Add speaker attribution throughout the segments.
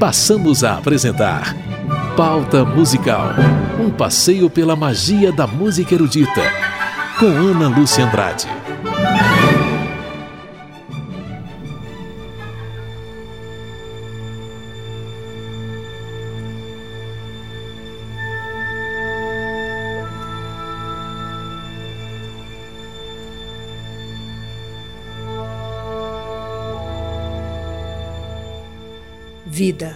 Speaker 1: passamos a apresentar Pauta Musical, um passeio pela magia da música erudita, com Ana Lúcia Andrade.
Speaker 2: Vida,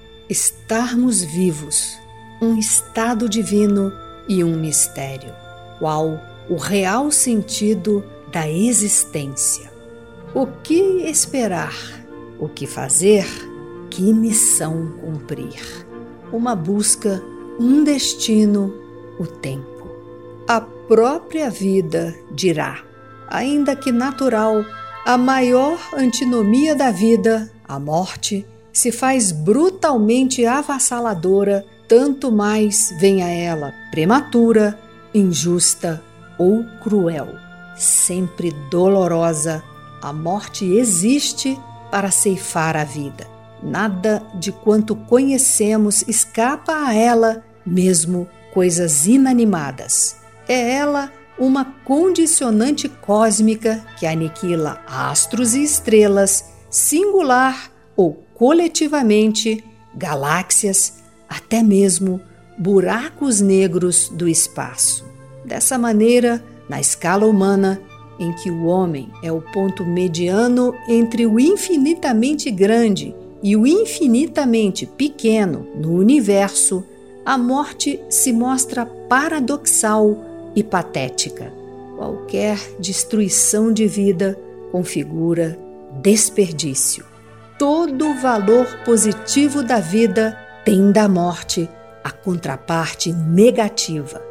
Speaker 2: estarmos vivos, um estado divino e um mistério. Qual o real sentido da existência? O que esperar? O que fazer? Que missão cumprir? Uma busca, um destino, o tempo. A própria vida dirá, ainda que natural, a maior antinomia da vida, a morte, se faz brutalmente avassaladora, tanto mais venha ela prematura, injusta ou cruel. Sempre dolorosa, a morte existe para ceifar a vida. Nada de quanto conhecemos escapa a ela, mesmo coisas inanimadas. É ela uma condicionante cósmica que aniquila astros e estrelas, singular ou coletivamente, galáxias, até mesmo buracos negros do espaço. Dessa maneira, na escala humana, em que o homem é o ponto mediano entre o infinitamente grande e o infinitamente pequeno no universo, a morte se mostra paradoxal e patética. Qualquer destruição de vida configura desperdício. Todo o valor positivo da vida tem da morte a contraparte negativa.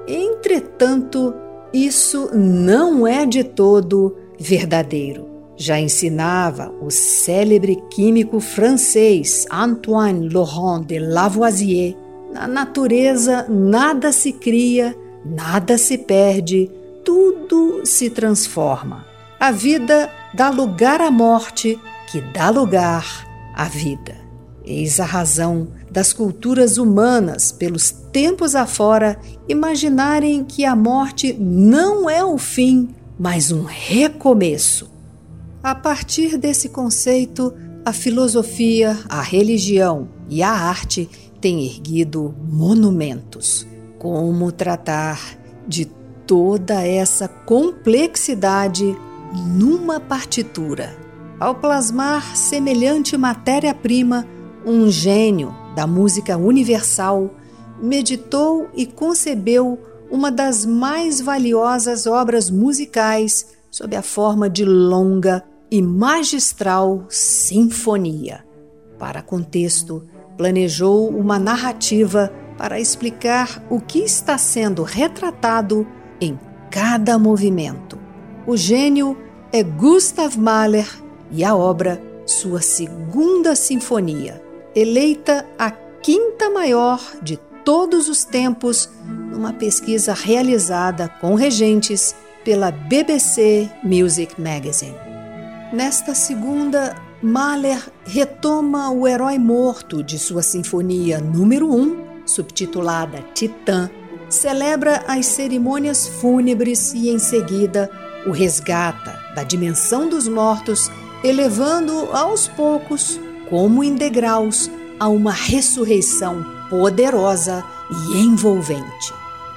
Speaker 2: Entretanto, isso não é de todo verdadeiro. Já ensinava o célebre químico francês Antoine Laurent de Lavoisier: na natureza nada se cria, nada se perde, tudo se transforma. A vida dá lugar à morte, que dá lugar à vida. Eis a razão das culturas humanas, pelos tempos afora, imaginarem que a morte não é o fim, mas um recomeço. A partir desse conceito, a filosofia, a religião e a arte têm erguido monumentos. Como tratar de toda essa complexidade numa partitura? Ao plasmar semelhante matéria-prima, um gênio da música universal meditou e concebeu uma das mais valiosas obras musicais sob a forma de longa e magistral sinfonia. Para contexto, planejou uma narrativa para explicar o que está sendo retratado em cada movimento. O gênio é Gustav Mahler, e a obra, sua segunda sinfonia, eleita a quinta maior de todos os tempos numa pesquisa realizada com regentes pela BBC Music Magazine. Nesta segunda, Mahler retoma o herói morto de sua sinfonia número 1, subtitulada Titã, celebra as cerimônias fúnebres e, em seguida, o resgata da dimensão dos mortos, elevando aos poucos, como em degraus, a uma ressurreição poderosa e envolvente.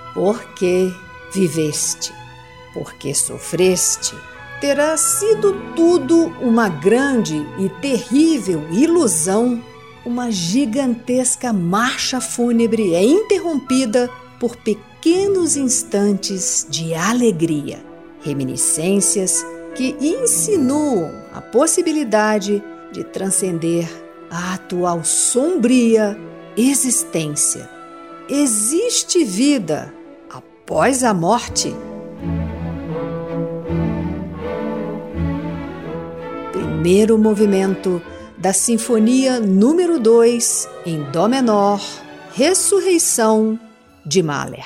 Speaker 2: Porque viveste, porque sofreste, terá sido tudo uma grande e terrível ilusão. Uma gigantesca marcha fúnebre é interrompida por pequenos instantes de alegria, reminiscências que insinuam a possibilidade de transcender a atual sombria existência. Existe vida após a morte? Primeiro movimento da Sinfonia número 2, em Dó menor, Ressurreição, de Mahler.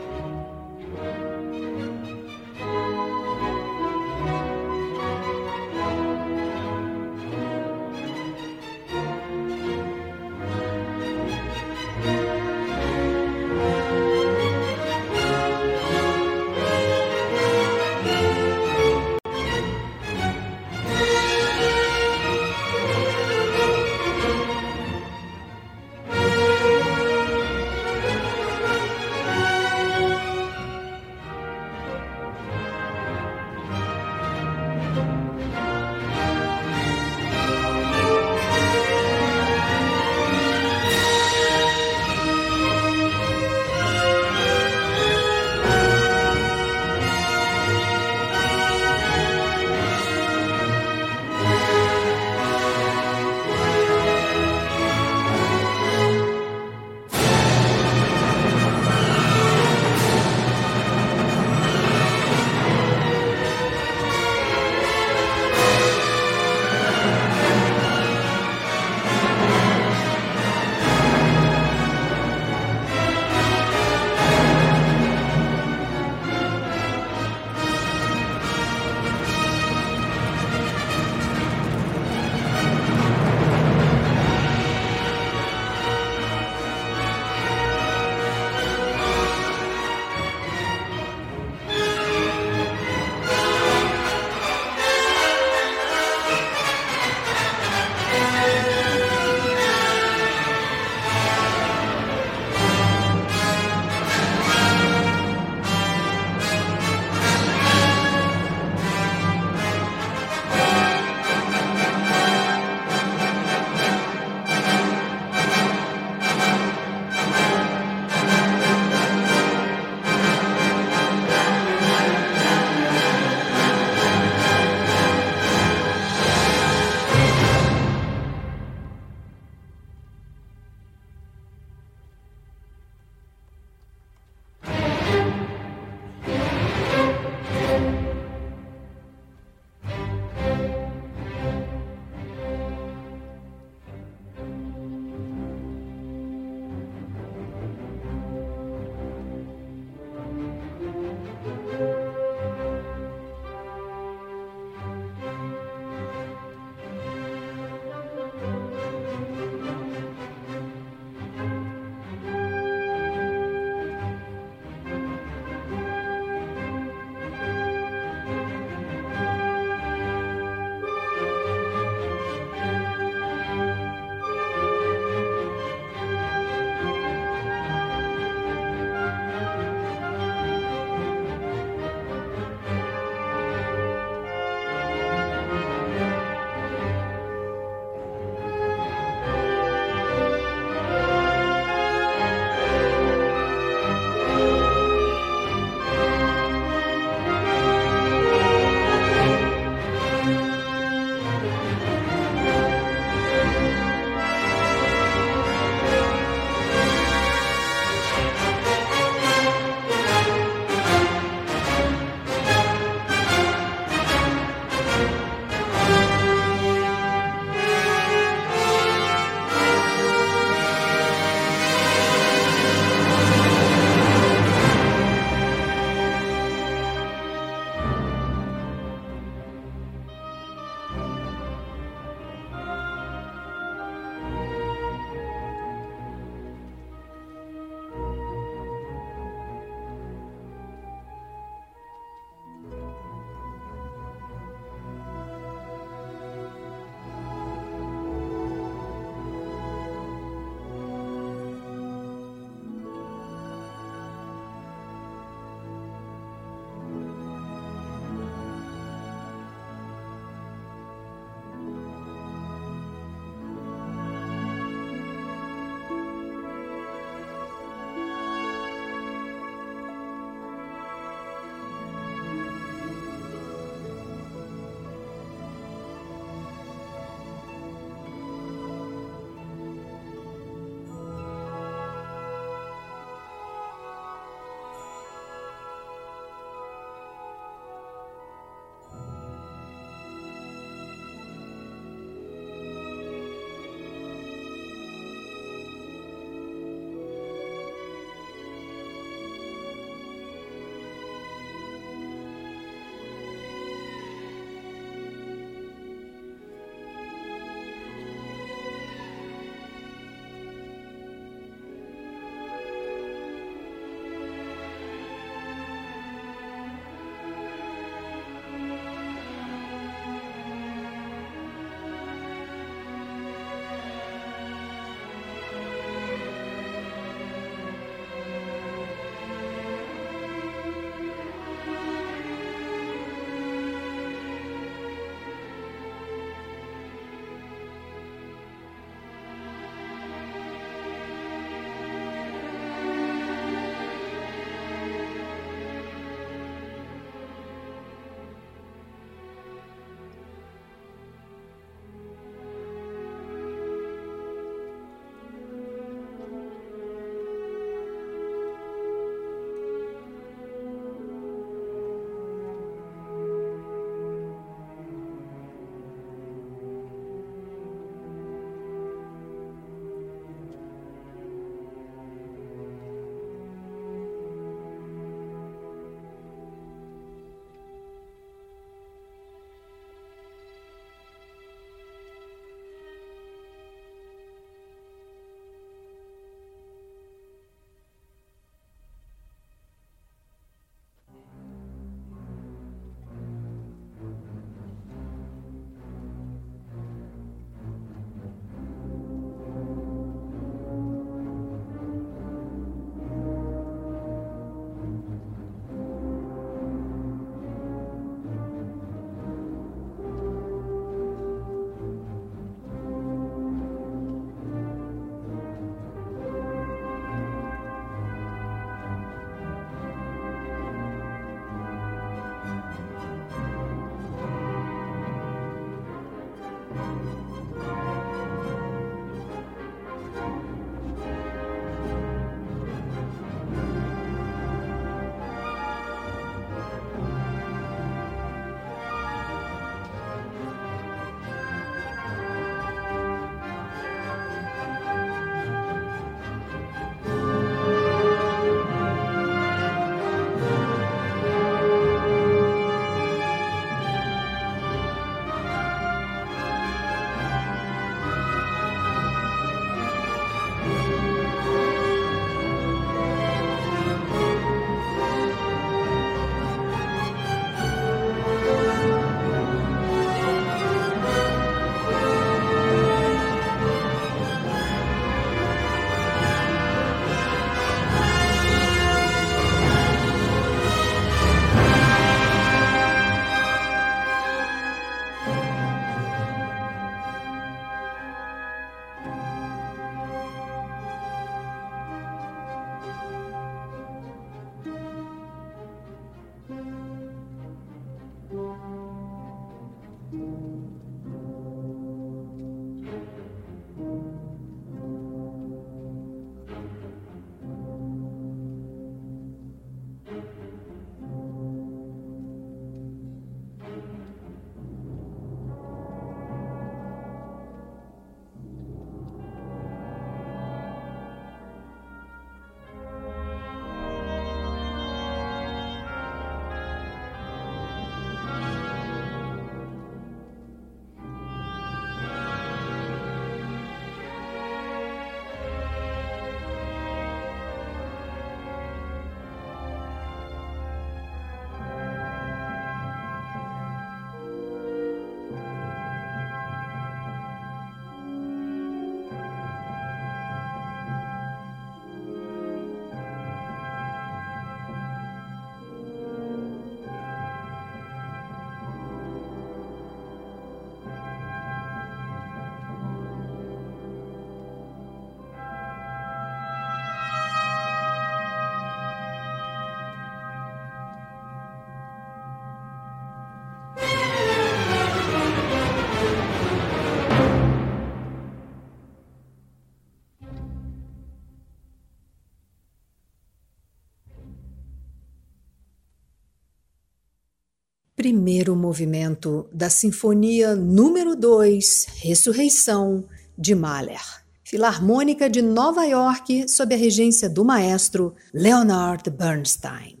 Speaker 2: Primeiro movimento da Sinfonia número 2, Ressurreição, de Mahler. Filarmônica de Nova York, sob a regência do maestro Leonard Bernstein.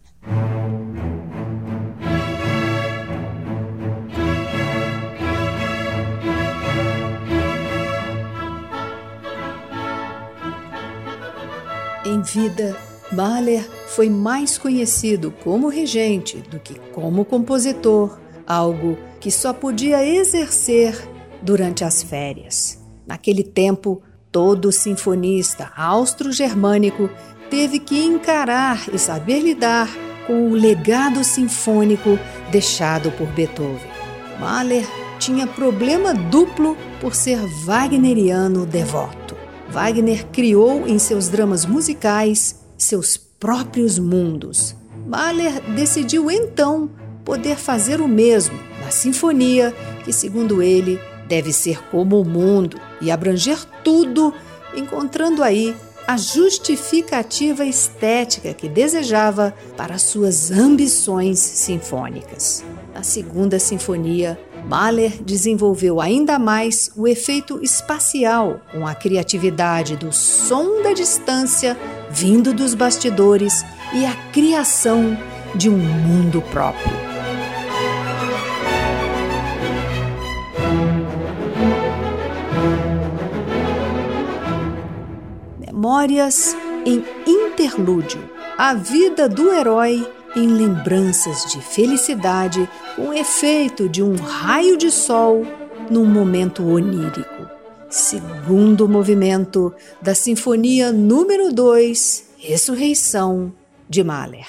Speaker 2: Em vida, Mahler foi mais conhecido como regente do que como compositor, algo que só podia exercer durante as férias. Naquele tempo, todo sinfonista austro-germânico teve que encarar e saber lidar com o legado sinfônico deixado por Beethoven. Mahler tinha problema duplo por ser wagneriano devoto. Wagner criou em seus dramas musicais seus próprios mundos. Mahler decidiu então poder fazer o mesmo na sinfonia, que, segundo ele, deve ser como o mundo e abranger tudo, encontrando aí a justificativa estética que desejava para suas ambições sinfônicas. Na segunda sinfonia, Mahler desenvolveu ainda mais o efeito espacial com a criatividade do som da distância vindo dos bastidores e a criação de um mundo próprio. Memórias em interlúdio. A vida do herói em lembranças de felicidade com o efeito de um raio de sol num momento onírico. Segundo movimento da Sinfonia número 2, Ressurreição, de Mahler.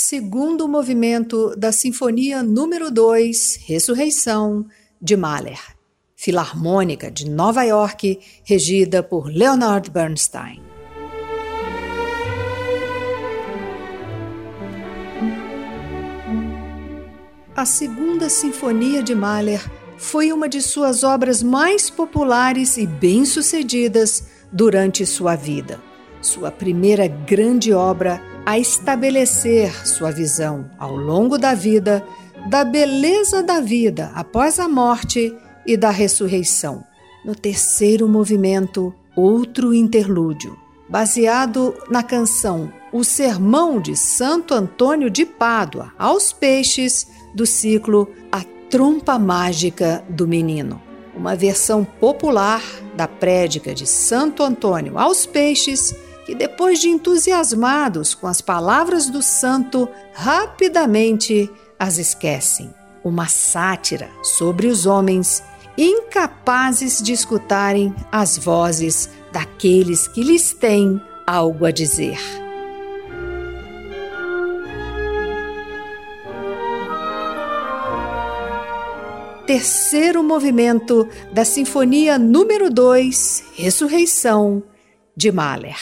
Speaker 2: segundo movimento da Sinfonia número 2, Ressurreição, de Mahler, Filarmônica de Nova York, regida por Leonard Bernstein. A Segunda Sinfonia de Mahler foi uma de suas obras mais populares e bem-sucedidas durante sua vida. Sua primeira grande obra a estabelecer sua visão ao longo da vida, da beleza da vida após a morte e da ressurreição. No terceiro movimento, outro interlúdio, baseado na canção O Sermão de Santo Antônio de Pádua aos Peixes, do ciclo A Trompa Mágica do Menino, uma versão popular da prédica de Santo Antônio aos Peixes, que depois de entusiasmados com as palavras do santo, rapidamente as esquecem. Uma sátira sobre os homens incapazes de escutarem as vozes daqueles que lhes têm algo a dizer. Terceiro movimento da Sinfonia número 2, Ressurreição, de Mahler.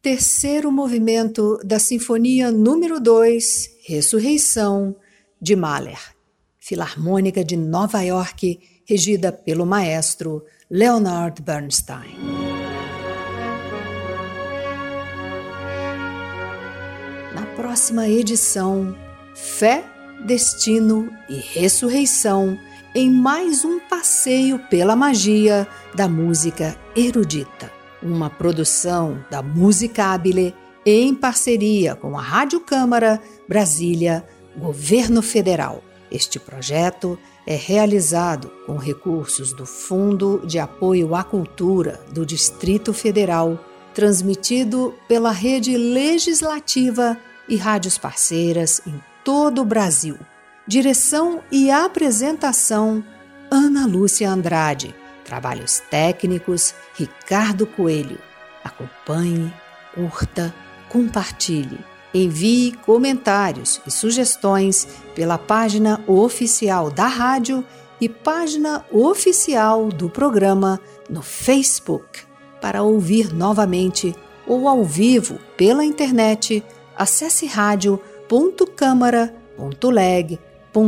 Speaker 2: terceiro movimento da Sinfonia número 2, Ressurreição, de Mahler, Filarmônica de Nova York, regida pelo maestro Leonard Bernstein. Na próxima edição, Fé, Destino e Ressurreição, em mais um passeio pela magia da música erudita. Uma produção da Musicabile em parceria com a Rádio Câmara, Brasília, Governo Federal. Este projeto é realizado com recursos do Fundo de Apoio à Cultura do Distrito Federal, transmitido pela Rede Legislativa e rádios parceiras em todo o Brasil. Direção e apresentação, Ana Lúcia Andrade. Trabalhos técnicos, Ricardo Coelho. Acompanhe, curta, compartilhe. Envie comentários e sugestões pela página oficial da rádio e página oficial do programa no Facebook. Para ouvir novamente ou ao vivo pela internet, acesse radio.câmara.leg.br.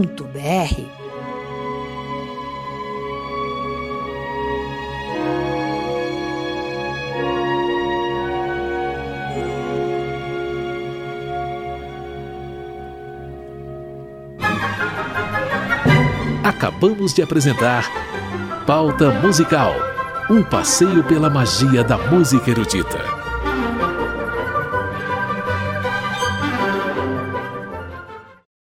Speaker 1: Acabamos de apresentar Pauta Musical, um passeio pela magia da música erudita.